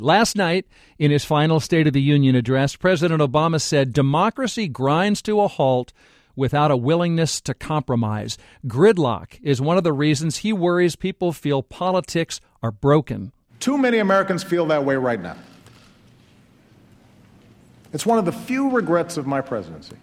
Last night, in his final State of the Union address, President Obama said democracy grinds to a halt without a willingness to compromise. Gridlock is one of the reasons he worries people feel politics are broken. Too many Americans feel that way right now. It's one of the few regrets of my presidency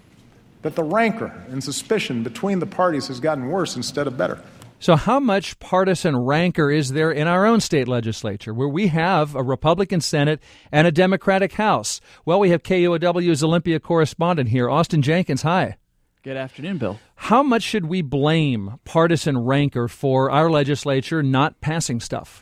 that the rancor and suspicion between the parties has gotten worse instead of better. So how much partisan rancor is there in our own state legislature, where we have a Republican Senate and a Democratic House? Well, we have KUOW's Olympia correspondent here, Austin Jenkins. Hi. Good afternoon, Bill. How much should we blame partisan rancor for our legislature not passing stuff?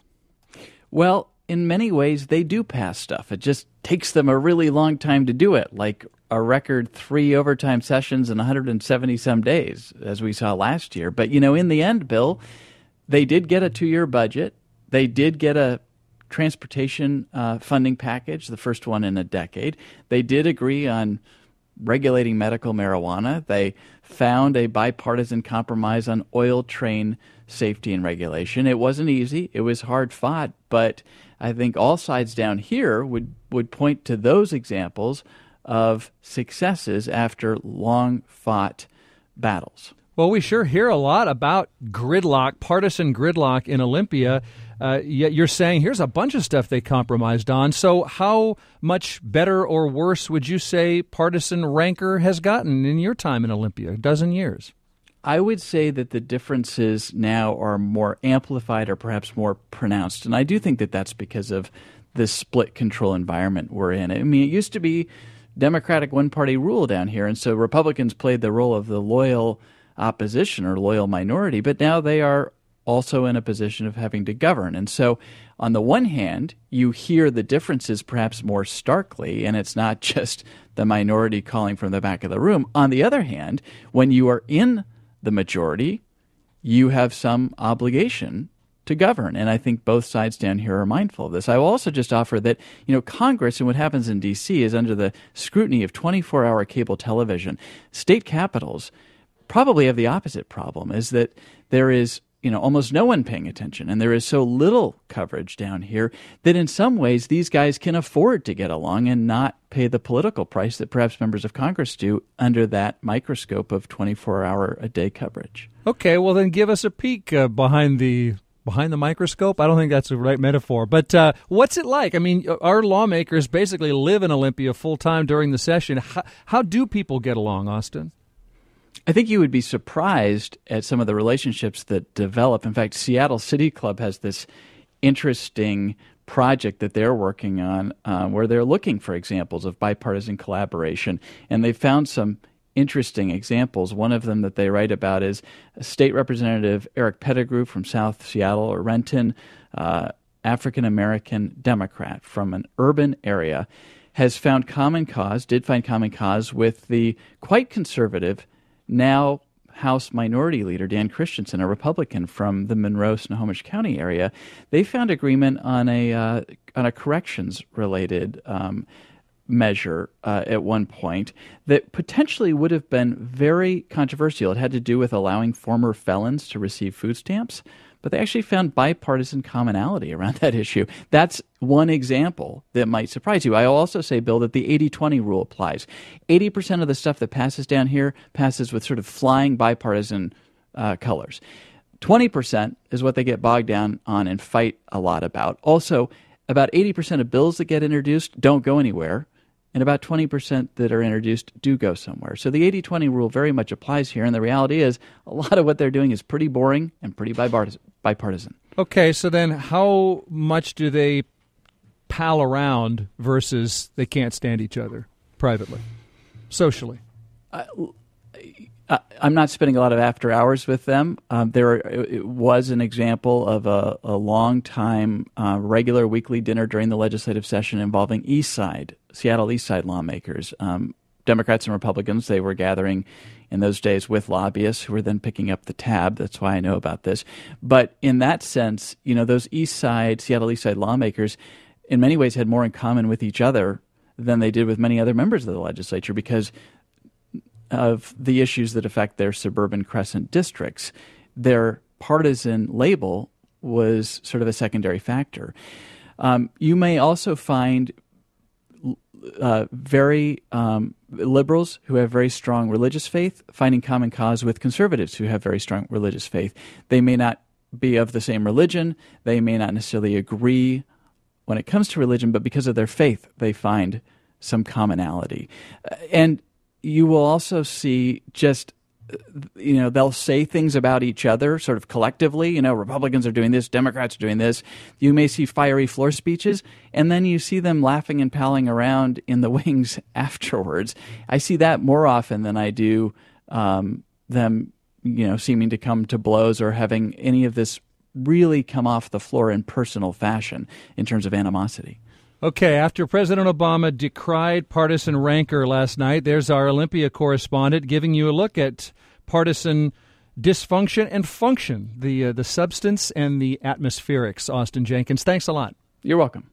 Well, in many ways, they do pass stuff. It just takes them a really long time to do it, like a record 3 overtime sessions in 170-some days, as we saw last year. But, in the end, Bill, they did get a 2-year budget. They did get a transportation funding package, the first one in a decade. They did agree on regulating medical marijuana. They found a bipartisan compromise on oil train safety and regulation. It wasn't easy. It was hard fought, but I think all sides down here would point to those examples of successes after long-fought battles. Well, we sure hear a lot about gridlock, partisan gridlock in Olympia, yet you're saying here's a bunch of stuff they compromised on. So how much better or worse would you say partisan rancor has gotten in your time in Olympia, a dozen years? I would say that the differences now are more amplified or perhaps more pronounced, and I do think that that's because of this split control environment we're in. I mean, it used to be Democratic one-party rule down here, and so Republicans played the role of the loyal opposition or loyal minority, but now they are also in a position of having to govern. And so on the one hand, you hear the differences perhaps more starkly, and it's not just the minority calling from the back of the room. On the other hand, when you are in the majority, you have some obligation to govern. And I think both sides down here are mindful of this. I will also just offer that, Congress and what happens in D.C. is under the scrutiny of 24-hour cable television. State capitals probably have the opposite problem, is that there is almost no one paying attention, and there is so little coverage down here that in some ways these guys can afford to get along and not pay the political price that perhaps members of Congress do under that microscope of 24-hour-a-day coverage. Okay, well then give us a peek behind the microscope. I don't think that's the right metaphor. But what's it like? I mean, our lawmakers basically live in Olympia full-time during the session. How do people get along, Austin? I think you would be surprised at some of the relationships that develop. In fact, Seattle City Club has this interesting project that they're working on where they're looking for examples of bipartisan collaboration, and they found some interesting examples. One of them that they write about is State Representative Eric Pettigrew from South Seattle or Renton, African-American Democrat from an urban area, did find common cause with the quite conservative now House Minority Leader Dan Christensen, a Republican from the Monroe-Snohomish County area. They found agreement on a corrections-related measure at one point that potentially would have been very controversial. It had to do with allowing former felons to receive food stamps, but they actually found bipartisan commonality around that issue. That's one example that might surprise you. I'll also say, Bill, that the 80-20 rule applies. 80% of the stuff that passes down here passes with sort of flying bipartisan colors. 20% is what they get bogged down on and fight a lot about. Also, about 80% of bills that get introduced don't go anywhere, and about 20% that are introduced do go somewhere. So the 80-20 rule very much applies here, and the reality is a lot of what they're doing is pretty boring and pretty bipartisan. Okay, so then how much do they pal around versus they can't stand each other privately, socially? I'm not spending a lot of after hours with them. It was an example of a long-time regular weekly dinner during the legislative session involving Seattle East Side lawmakers, Democrats and Republicans. They were gathering in those days with lobbyists who were then picking up the tab. That's why I know about this. But in that sense, those Seattle East Side lawmakers in many ways had more in common with each other than they did with many other members of the legislature because of the issues that affect their suburban Crescent districts. Their partisan label was sort of a secondary factor. You may also find very liberals who have very strong religious faith finding common cause with conservatives who have very strong religious faith. They may not be of the same religion. They may not necessarily agree when it comes to religion, but because of their faith, they find some commonality. And you will also see just, they'll say things about each other sort of collectively. Republicans are doing this, Democrats are doing this. You may see fiery floor speeches, and then you see them laughing and palling around in the wings afterwards. I see that more often than I do them, seeming to come to blows or having any of this really come off the floor in personal fashion in terms of animosity. Okay, after President Obama decried partisan rancor last night, there's our Olympia correspondent giving you a look at partisan dysfunction and function, the substance and the atmospherics. Austin Jenkins, thanks a lot. You're welcome.